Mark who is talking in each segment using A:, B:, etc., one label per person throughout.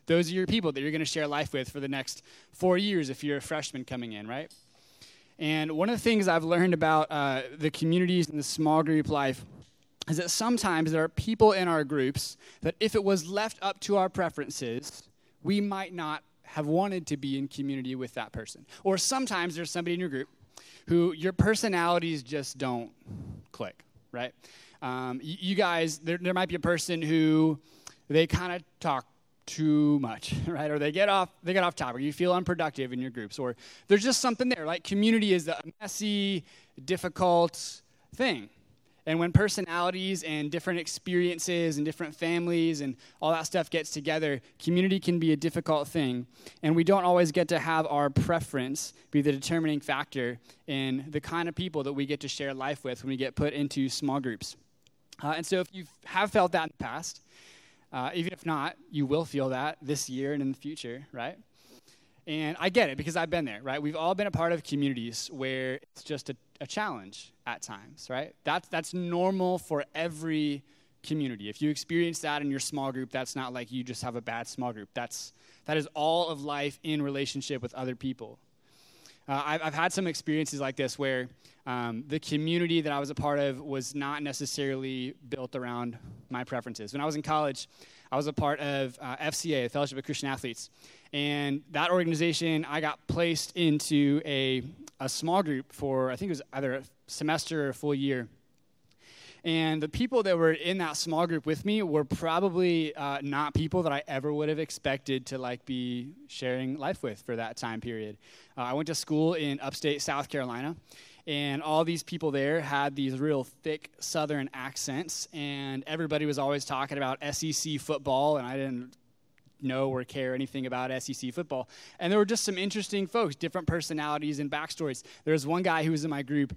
A: those are your people that you're going to share life with for the next 4 years if you're a freshman coming in, right? And one of the things I've learned about the communities and the small group life is that sometimes there are people in our groups that if it was left up to our preferences, we might not have wanted to be in community with that person. Or sometimes there's somebody in your group who your personalities just don't click, right? You guys, there might be a person who they kind of talk too much, right? Or they get off topic. You feel unproductive in your groups, or there's just something there. Like community is a messy, difficult thing. And when personalities and different experiences and different families and all that stuff gets together, community can be a difficult thing. And we don't always get to have our preference be the determining factor in the kind of people that we get to share life with when we get put into small groups. And so if you have felt that in the past, even if not, you will feel that this year and in the future, right? And I get it because I've been there, right? We've all been a part of communities where it's just a challenge at times, right? That's normal for every community. If you experience that in your small group, that's not like you just have a bad small group. That is all of life in relationship with other people. I've had some experiences like this where the community that I was a part of was not necessarily built around my preferences. When I was in college, I was a part of FCA, the Fellowship of Christian Athletes. And that organization, I got placed into a small group for, I think it was either a semester or a full year. And the people that were in that small group with me were probably not people that I ever would have expected to be sharing life with for that time period. I went to school in upstate South Carolina, and all these people there had these real thick Southern accents, and everybody was always talking about SEC football, and I didn't know or care anything about SEC football. And there were just some interesting folks, different personalities and backstories. There was one guy who was in my group.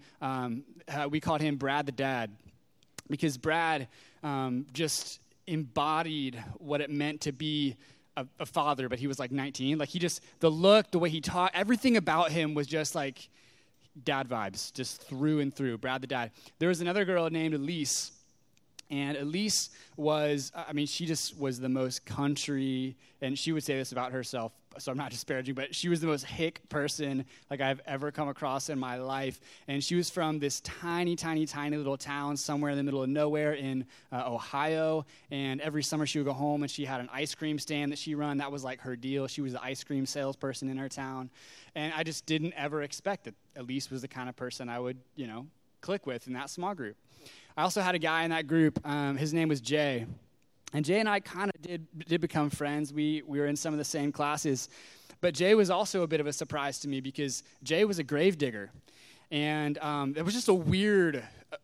A: We called him Brad the Dad, because Brad just embodied what it meant to be a father, but he was 19. The look, the way he taught, everything about him was just like dad vibes, just through and through. Brad the Dad. There was another girl named Elise, and Elise was, she just was the most country, and she would say this about herself, so I'm not disparaging, but she was the most hick person I've ever come across in my life. And she was from this tiny, tiny, tiny little town somewhere in the middle of nowhere in Ohio. And every summer she would go home and she had an ice cream stand that she run. That was her deal. She was the ice cream salesperson in her town. And I just didn't ever expect that Elise was the kind of person I would, click with in that small group. I also had a guy in that group. His name was Jay. And Jay and I kind of did become friends. We were in some of the same classes. But Jay was also a bit of a surprise to me because Jay was a grave digger. And it was just a weird,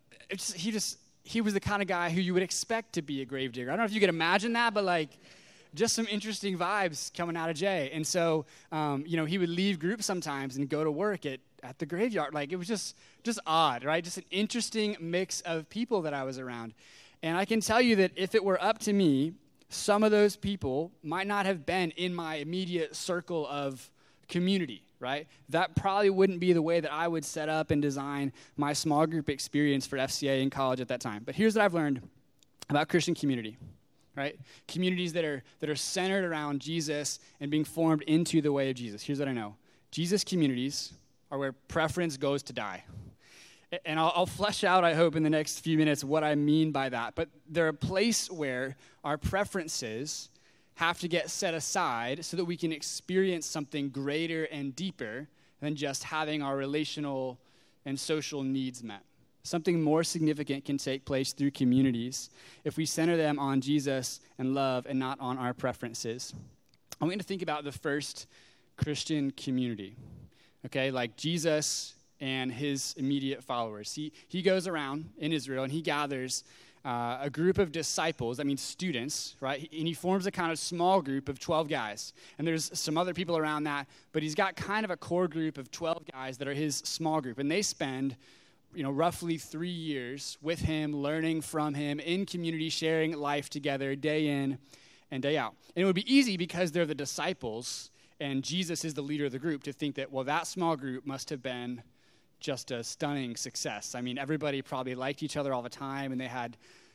A: he was the kind of guy who you would expect to be a grave digger. I don't know if you could imagine that, but just some interesting vibes coming out of Jay. And so, he would leave groups sometimes and go to work at the graveyard. It was just odd, right? Just an interesting mix of people that I was around. And I can tell you that if it were up to me, some of those people might not have been in my immediate circle of community, right? That probably wouldn't be the way that I would set up and design my small group experience for FCA in college at that time. But here's what I've learned about Christian community, right? Communities that are centered around Jesus and being formed into the way of Jesus. Here's what I know. Jesus communities are where preference goes to die. And I'll flesh out, I hope, in the next few minutes what I mean by that. But they're a place where our preferences have to get set aside so that we can experience something greater and deeper than just having our relational and social needs met. Something more significant can take place through communities if we center them on Jesus and love and not on our preferences. I want you to think about the first Christian community, okay? Jesus and his immediate followers. He goes around in Israel and he gathers a group of disciples, that means students, right? And he forms a kind of small group of 12 guys. And there's some other people around that, but he's got kind of a core group of 12 guys that are his small group. And they spend, roughly 3 years with him, learning from him, in community, sharing life together day in and day out. And it would be easy because they're the disciples and Jesus is the leader of the group to think that, that small group must have been just a stunning success. Everybody probably liked each other all the time, and they had,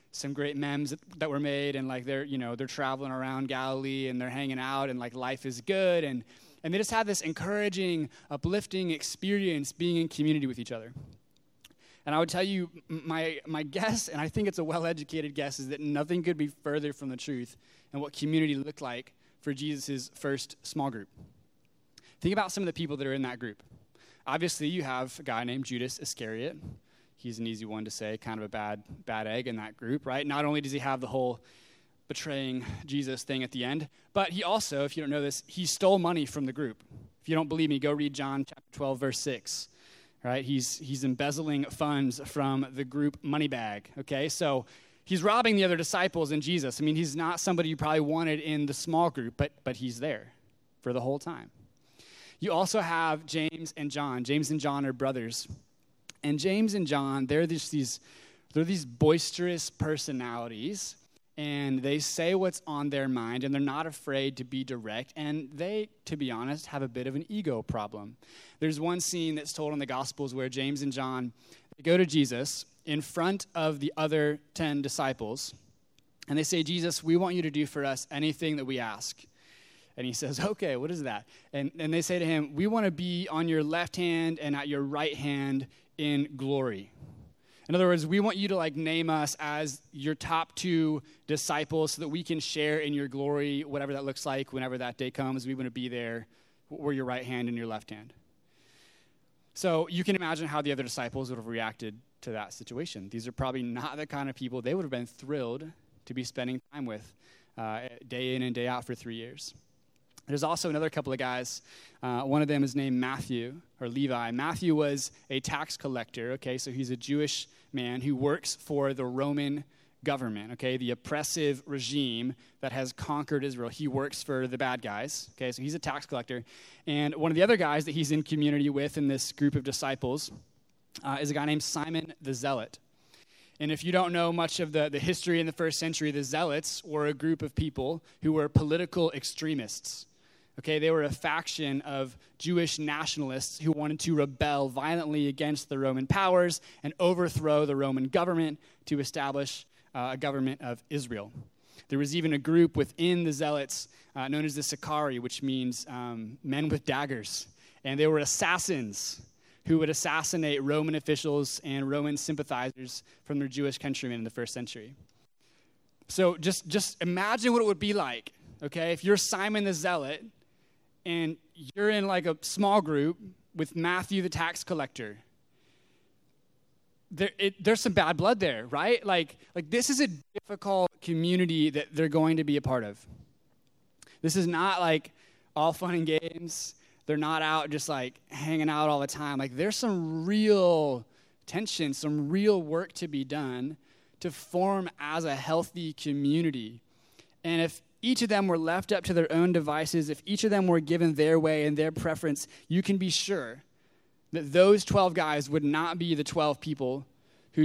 A: some great memes that were made, and like they're traveling around Galilee and they're hanging out and like life is good, and they just have this encouraging, uplifting experience being in community with each other. And I would tell you, my guess, and I think it's a well-educated guess, is that nothing could be further from the truth and what community looked like for Jesus' first small group. Think about some of the people that are in that group. Obviously, you have a guy named Judas Iscariot. He's an easy one to say, kind of a bad egg in that group, right? Not only does he have the whole betraying Jesus thing at the end, but he also, if you don't know this, he stole money from the group. If you don't believe me, go read John chapter 12, verse 6. Right? He's embezzling funds from the group money bag, okay? So he's robbing the other disciples and Jesus. I mean, he's not somebody you probably wanted in the small group, but he's there for the whole time. You also have James and John. James and John are brothers. And James and John, they're these boisterous personalities, and they say what's on their mind, and they're not afraid to be direct, and they, to be honest, have a bit of an ego problem. There's one scene that's told in the Gospels where James and John, they go to Jesus in front of the other 10 disciples, and they say, Jesus, we want you to do for us anything that we ask. And he says, okay, what is that? And they say to him, we want to be on your left hand and at your right hand in glory. In other words, we want you to like name us as your top 2 disciples so that we can share in your glory, whatever that looks like, whenever that day comes. We want to be there. We're your right hand and your left hand. So you can imagine how the other disciples would have reacted to that situation. These are probably not the kind of people they would have been thrilled to be spending time with day in and day out for 3 years. There's also another couple of guys. One of them is named Matthew, or Levi. Matthew was a tax collector, okay? So he's a Jewish man who works for the Roman government, okay? The oppressive regime that has conquered Israel. He works for the bad guys, okay? So he's a tax collector. And one of the other guys that he's in community with in this group of disciples is a guy named Simon the Zealot. And if you don't know much of the history in the first century, the Zealots were a group of people who were political extremists. Okay, they were a faction of Jewish nationalists who wanted to rebel violently against the Roman powers and overthrow the Roman government to establish a government of Israel. There was even a group within the Zealots known as the Sicarii, which means men with daggers. And they were assassins who would assassinate Roman officials and Roman sympathizers from their Jewish countrymen in the first century. So just imagine what it would be like, okay, if you're Simon the Zealot, and you're in like a small group with Matthew the tax collector. There's some bad blood there, right? Like this is a difficult community that they're going to be a part of. This is not like all fun and games. They're not out just like hanging out all the time. Like there's some real tension, some real work to be done to form as a healthy community. And if each of them were left up to their own devices, if each of them were given their way and their preference, you can be sure that those 12 guys would not be the 12 people who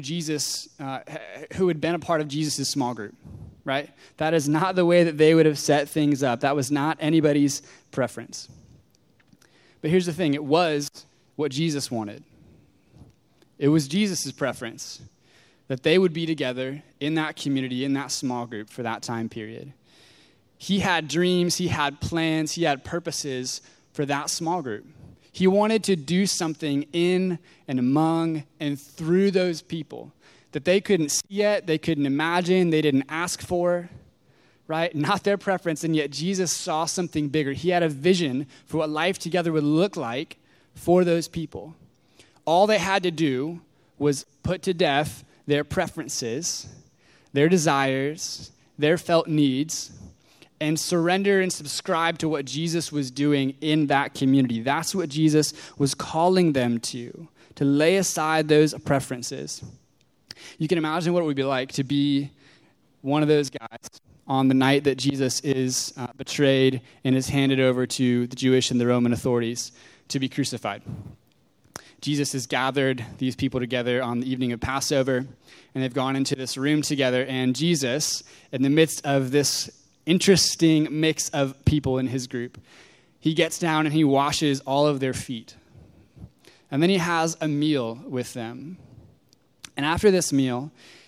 A: had been a part of Jesus' small group, right? That is not the way that they would have set things up. That was not anybody's preference. But here's the thing, it was what Jesus wanted. It was Jesus' preference that they would be together in that community, in that small group for that time period. He had dreams, he had plans, he had purposes for that small group. He wanted to do something in and among and through those people that they couldn't see yet, they couldn't imagine, they didn't ask for, right? Not their preference, and yet Jesus saw something bigger. He had a vision for what life together would look like for those people. All they had to do was put to death their preferences, their desires, their felt needs, and surrender and subscribe to what Jesus was doing in that community. That's what Jesus was calling them to lay aside those preferences. You can imagine what it would be like to be one of those guys on the night that Jesus is betrayed and is handed over to the Jewish and the Roman authorities to be crucified. Jesus has gathered these people together on the evening of Passover, and they've gone into this room together, and Jesus, in the midst of this interesting mix of people in his group, he gets down and he washes all of their feet. And then he has a meal with them. And after this meal,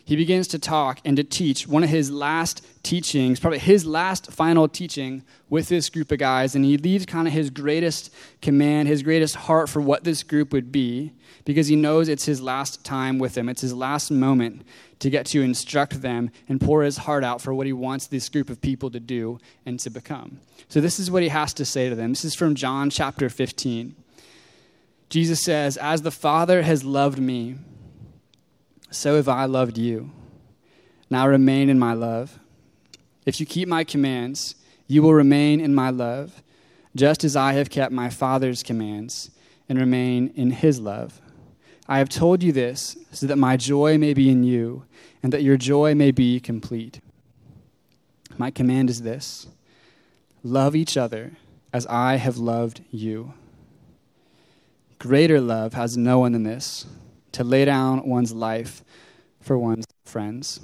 A: he begins to talk and to teach one of his last teachings, probably his last final teaching with this group of guys. And he leaves kind of his greatest command, his greatest heart for what this group would be, because he knows it's his last time with them. It's his last moment to get to instruct them and pour his heart out for what he wants this group of people to do and to become. So this is what he has to say to them. This is from John chapter 15. Jesus says, "As the Father has loved me, so have I loved you. Now remain in my love. If you keep my commands, you will remain in my love, just as I have kept my Father's commands and remain in his love. I have told you this so that my joy may be in you and that your joy may be complete. My command is this: love each other as I have loved you. Greater love has no one than this, to lay down one's life for one's friends."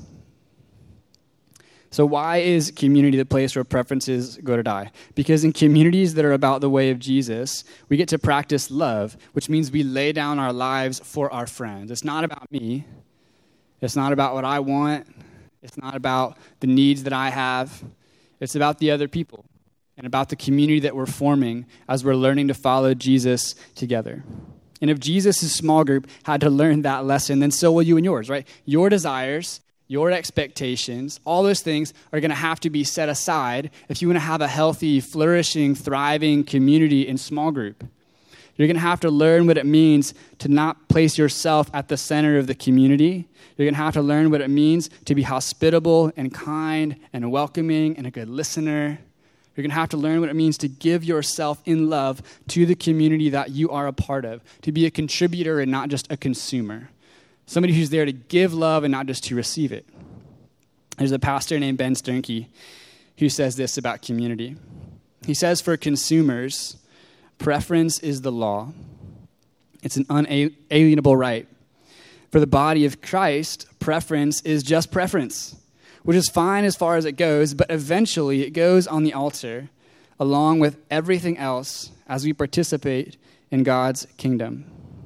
A: So why is community the place where preferences go to die? Because in communities that are about the way of Jesus, we get to practice love, which means we lay down our lives for our friends. It's not about me. It's not about what I want. It's not about the needs that I have. It's about the other people and about the community that we're forming as we're learning to follow Jesus together. And if Jesus' small group had to learn that lesson, then so will you and yours, right? Your desires, your expectations, all those things are going to have to be set aside if you want to have a healthy, flourishing, thriving community in small group. You're going to have to learn what it means to not place yourself at the center of the community. You're going to have to learn what it means to be hospitable and kind and welcoming and a good listener. You're going to have to learn what it means to give yourself in love to the community that you are a part of, to be a contributor and not just a consumer. Somebody who's there to give love and not just to receive it. There's a pastor named Ben Sternke who says this about community. He says, "For consumers, preference is the law. It's an unalienable right. For the body of Christ, preference is just preference, which is fine as far as it goes, but eventually it goes on the altar along with everything else as we participate in God's kingdom."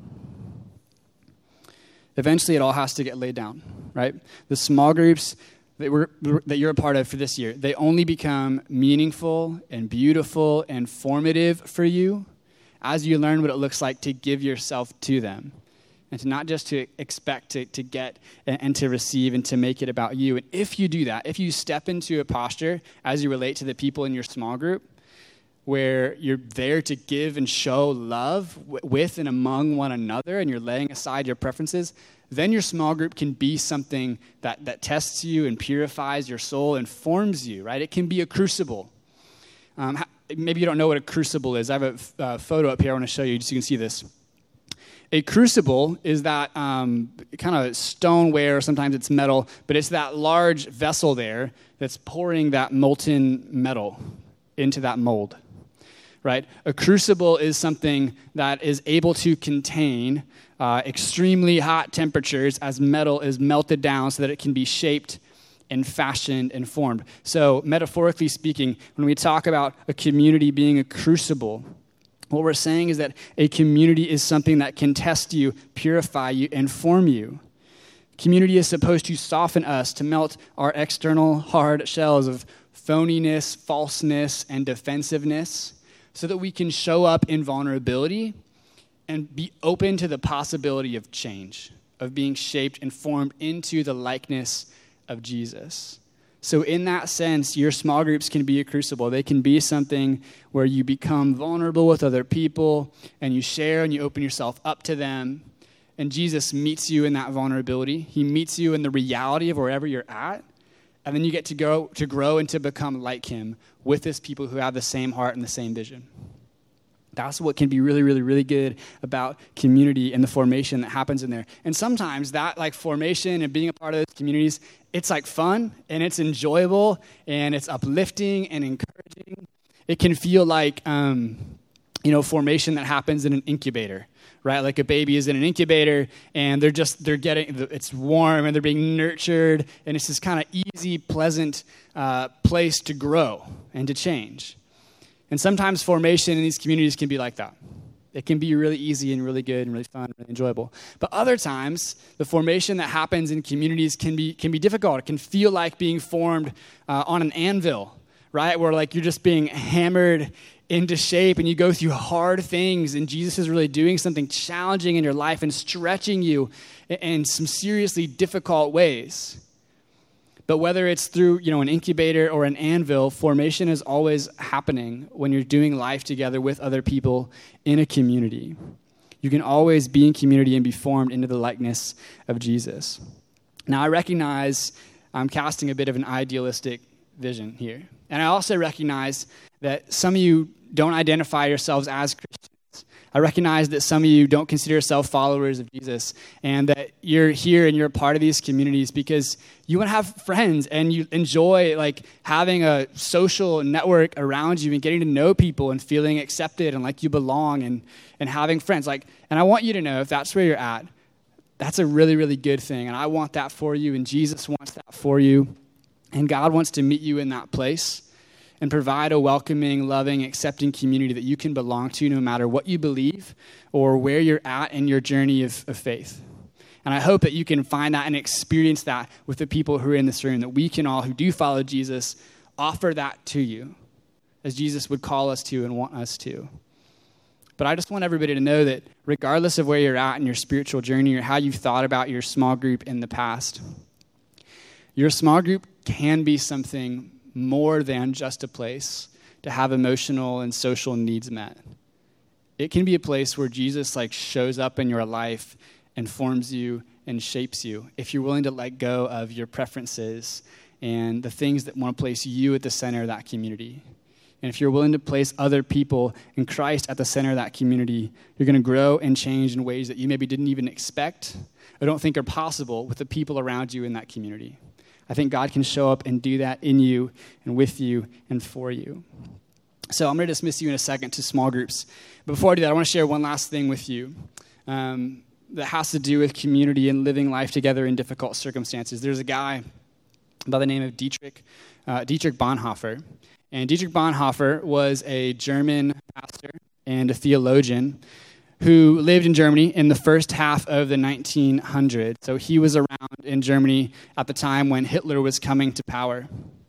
A: Eventually, it all has to get laid down, right? The small groups that you're a part of for this year, they only become meaningful and beautiful and formative for you as you learn what it looks like to give yourself to them and to not just to expect to get and to receive and to make it about you. And if you do that, if you step into a posture as you relate to the people in your small group where you're there to give and show love with and among one another, and you're laying aside your preferences, then your small group can be something that tests you and purifies your soul and forms you, right? It can be a crucible. Maybe you don't know what a crucible is. I have a photo up here I want to show you just so you can see this. A crucible is that kind of stoneware, sometimes it's metal, but it's that large vessel there that's pouring that molten metal into that mold. Right? A crucible is something that is able to contain extremely hot temperatures as metal is melted down so that it can be shaped and fashioned and formed. So metaphorically speaking, when we talk about a community being a crucible, what we're saying is that a community is something that can test you, purify you, and form you. Community is supposed to soften us, to melt our external hard shells of phoniness, falseness, and defensiveness, so that we can show up in vulnerability and be open to the possibility of change, of being shaped and formed into the likeness of Jesus. So in that sense, your small groups can be a crucible. They can be something where you become vulnerable with other people and you share and you open yourself up to them. And Jesus meets you in that vulnerability. He meets you in the reality of wherever you're at. And then you get to grow and to become like him with his people who have the same heart and the same vision. That's what can be really, really, really good about community and the formation that happens in there. And sometimes that formation and being a part of those communities, it's fun and it's enjoyable and it's uplifting and encouraging. It can feel like, formation that happens in an incubator, right? Like a baby is in an incubator and it's warm and they're being nurtured and it's this kind of easy, pleasant place to grow and to change. And sometimes formation in these communities can be like that. It can be really easy and really good and really fun and really enjoyable. But other times, the formation that happens in communities can be difficult. It can feel like being formed on an anvil, right? Where like you're just being hammered into shape and you go through hard things and Jesus is really doing something challenging in your life and stretching you in some seriously difficult ways. But whether it's through, an incubator or an anvil, formation is always happening when you're doing life together with other people in a community. You can always be in community and be formed into the likeness of Jesus. Now, I recognize I'm casting a bit of an idealistic vision here. And I also recognize that some of you don't identify yourselves as Christians. I recognize that some of you don't consider yourself followers of Jesus and that you're here and you're a part of these communities because you want to have friends and you enjoy like having a social network around you and getting to know people and feeling accepted and like you belong and having friends. And I want you to know if that's where you're at, that's a really, really good thing. And I want that for you and Jesus wants that for you. And God wants to meet you in that place and provide a welcoming, loving, accepting community that you can belong to no matter what you believe or where you're at in your journey of faith. And I hope that you can find that and experience that with the people who are in this room, that we can all, who do follow Jesus, offer that to you as Jesus would call us to and want us to. But I just want everybody to know that regardless of where you're at in your spiritual journey or how you've thought about your small group in the past, your small group can be something more than just a place to have emotional and social needs met. It can be a place where Jesus shows up in your life and forms you and shapes you if you're willing to let go of your preferences and the things that want to place you at the center of that community. And if you're willing to place other people and Christ at the center of that community, you're going to grow and change in ways that you maybe didn't even expect or don't think are possible with the people around you in that community. I think God can show up and do that in you and with you and for you. So I'm going to dismiss you in a second to small groups. But before I do that, I want to share one last thing with you that has to do with community and living life together in difficult circumstances. There's a guy by the name of Dietrich Bonhoeffer. And Dietrich Bonhoeffer was a German pastor and a theologian who lived in Germany in the first half of the 1900s. So he was around in Germany at the time when Hitler was coming to power.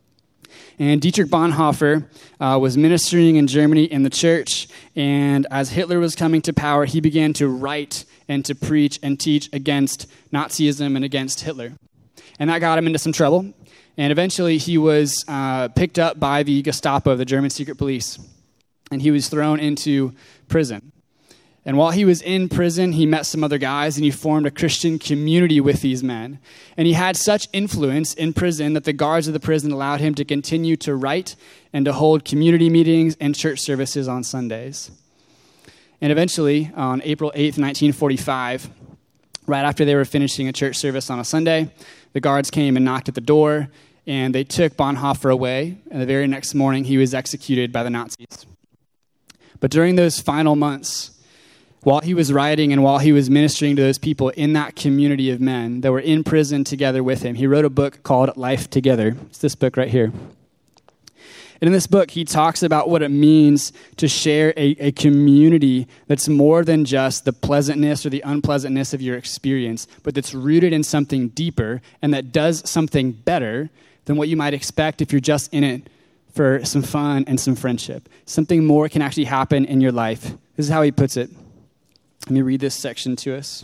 A: And Dietrich Bonhoeffer was ministering in Germany in the church, and as Hitler was coming to power, he began to write and to preach and teach against Nazism and against Hitler. And that got him into some trouble, and eventually he was picked up by the Gestapo, the German secret police, and he was thrown into prison. And while he was in prison, he met some other guys, and he formed a Christian community with these men. And he had such influence in prison that the guards of the prison allowed him to continue to write and to hold community meetings and church services on Sundays. And eventually, on April 8th, 1945, right after they were finishing a church service on a Sunday, the guards came and knocked at the door, and they took Bonhoeffer away. And the very next morning, he was executed by the Nazis. But during those final months, while he was writing and while he was ministering to those people in that community of men that were in prison together with him, he wrote a book called Life Together. It's this book right here. And in this book, he talks about what it means to share a community that's more than just the pleasantness or the unpleasantness of your experience, but that's rooted in something deeper and that does something better than what you might expect if you're just in it for some fun and some friendship. Something more can actually happen in your life. This is how he puts it. Let me read this section to us.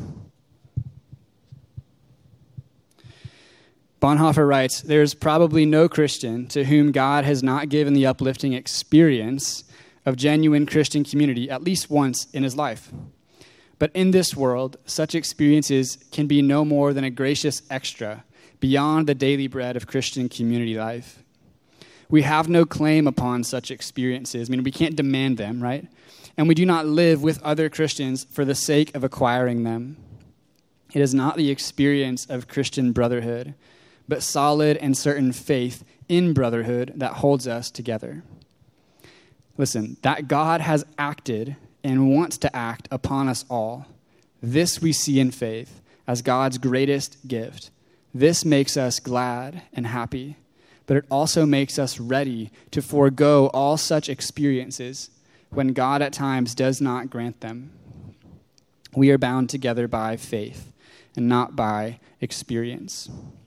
A: Bonhoeffer writes, "There's probably no Christian to whom God has not given the uplifting experience of genuine Christian community at least once in his life. But in this world, such experiences can be no more than a gracious extra beyond the daily bread of Christian community life. We have no claim upon such experiences. We can't demand them, right? And we do not live with other Christians for the sake of acquiring them. It is not the experience of Christian brotherhood, but solid and certain faith in brotherhood that holds us together." Listen, that God has acted and wants to act upon us all. This we see in faith as God's greatest gift. This makes us glad and happy, but it also makes us ready to forego all such experiences when God at times does not grant them. We are bound together by faith and not by experience.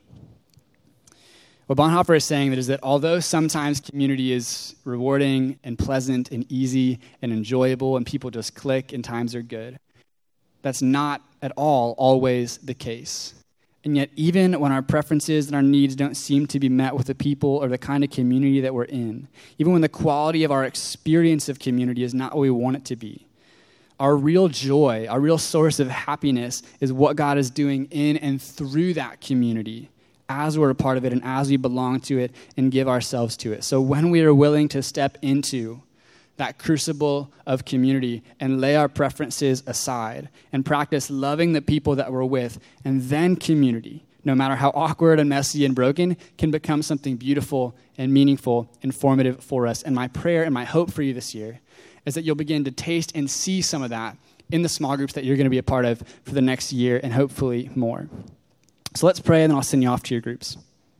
A: What Bonhoeffer is saying is that although sometimes community is rewarding and pleasant and easy and enjoyable and people just click and times are good, that's not at all always the case. And yet even when our preferences and our needs don't seem to be met with the people or the kind of community that we're in, even when the quality of our experience of community is not what we want it to be, our real joy, our real source of happiness is what God is doing in and through that community as we're a part of it and as we belong to it and give ourselves to it. So when we are willing to step into that crucible of community and lay our preferences aside and practice loving the people that we're with, and then community, no matter how awkward and messy and broken, can become something beautiful and meaningful and formative for us. And my prayer and my hope for you this year is that you'll begin to taste and see some of that in the small groups that you're going to be a part of for the next year and hopefully more. So let's pray, and then I'll send you off to your groups.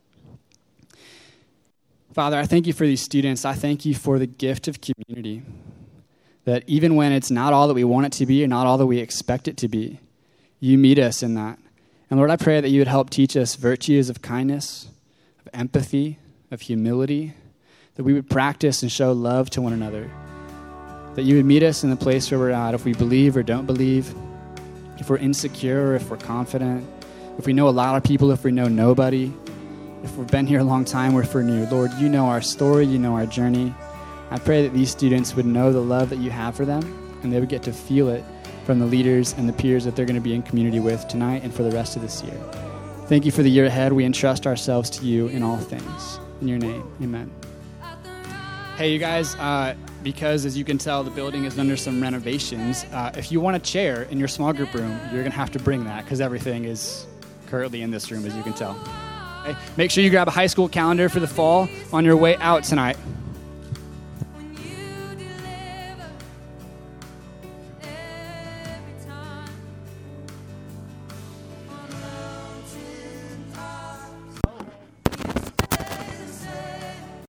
A: Father, I thank you for these students. I thank you for the gift of community, that even when it's not all that we want it to be or not all that we expect it to be, you meet us in that. And Lord, I pray that you would help teach us virtues of kindness, of empathy, of humility, that we would practice and show love to one another, that you would meet us in the place where we're at, if we believe or don't believe, if we're insecure or if we're confident, if we know a lot of people, if we know nobody, if we've been here a long time or if we're new. Lord, you know our story, you know our journey. I pray that these students would know the love that you have for them, and they would get to feel it from the leaders and the peers that they're going to be in community with tonight and for the rest of this year. Thank you for the year ahead. We entrust ourselves to you in all things. In your name, amen. Hey, you guys, because as you can tell, the building is under some renovations. If you want a chair in your small group room, you're going to have to bring that because everything is currently in this room, as you can tell. Okay? Make sure you grab a high school calendar for the fall on your way out tonight.